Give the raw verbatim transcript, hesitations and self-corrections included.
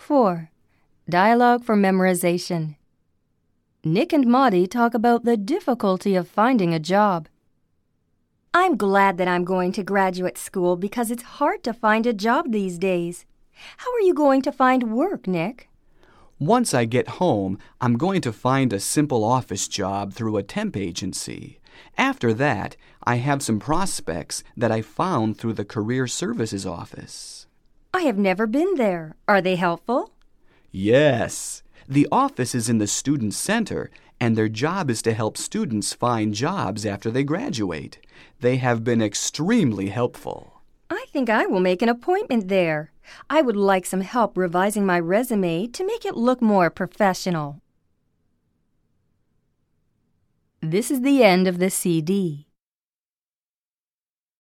four. Dialogue for memorization. Nick and Maudie talk about the difficulty of finding a job. I'm glad that I'm going to graduate school because it's hard to find a job these days. How are you going to find work, Nick? Once I get home, I'm going to find a simple office job through a temp agency. After that, I have some prospects that I found through the Career Services office. I have never been there. Are they helpful? Yes. The office is in the student center, and their job is to help students find jobs after they graduate. They have been extremely helpful. I think I will make an appointment there. I would like some help revising my resume to make it look more professional. This is the end of the C D.